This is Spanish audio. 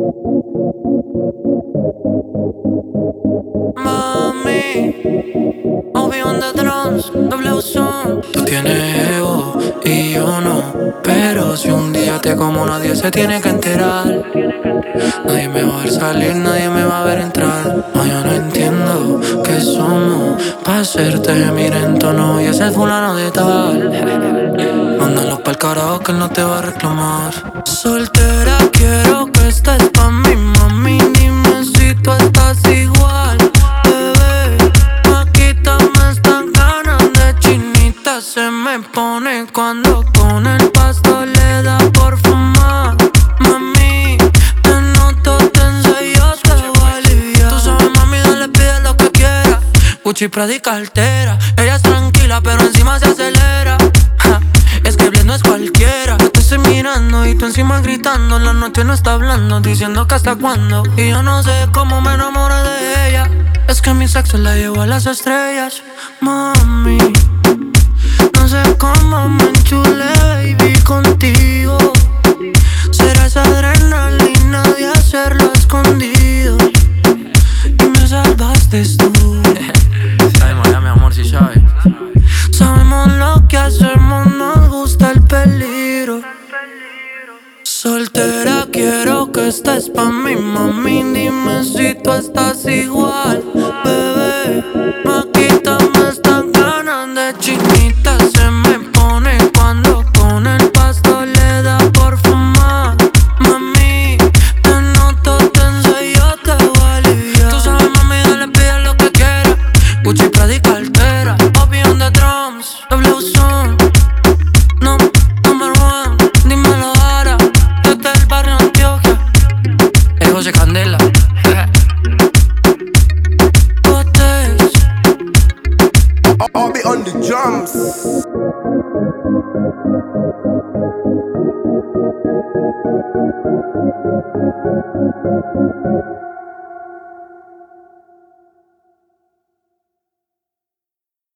Mami, Obi on the drums, doble son. Tú tienes ego y yo no. Pero si un día te como nadie se tiene que enterar. Nadie me va a ver salir, nadie me va a ver entrar. No, yo no entiendo qué somos pa' hacerte mirar en tono. Y ese es fulano de tal. Mándalo pa'l carajo que él no te va a reclamar. Soltera quiero que estés pa' mi mami. Dime si tú estás igual, bebé. Quítame estas ganas de chinita. Se me pone cuando con el pasto le da por fumar. Mami, te noto tensa y yo te voy a aliviar. Tú sabes, mami, dale, pide lo que quieras. Gucci, Prada y cartera. Ella es tranquila, pero encima se acelera. Es que Bled no es cualquiera. Yo te estoy mirando y tú encima gritando. La noche no está hablando, diciendo que hasta cuándo. Y yo no sé cómo me enamoré de ella. Es que mi sexo la llevo a las estrellas. Mami, no sé cómo me enchulé, baby, contigo. Será esa adrenalina de hacerlo escondido. Y me salvaste tú. Sabemos ya, mi amor, si sabes. Sabemos lo que hacemos, nos gusta el peligro. Soltera quiero que estés pa' mi mami. Dime si tú estás igual, bebé. Quítame estas ganas de chinita. Se me pone cuando con el pasto le da por fumar. Mami, te noto tensa y yo te voy a aliviar. Tú sabes, mami, dale, pide lo que quieras. Gucci, Prada y cartera. Obi on the drums, doble son. No, number one, dímelo ahora. Desde el barrio Antioquia. Es José Candela. Botes. Obi on the drums.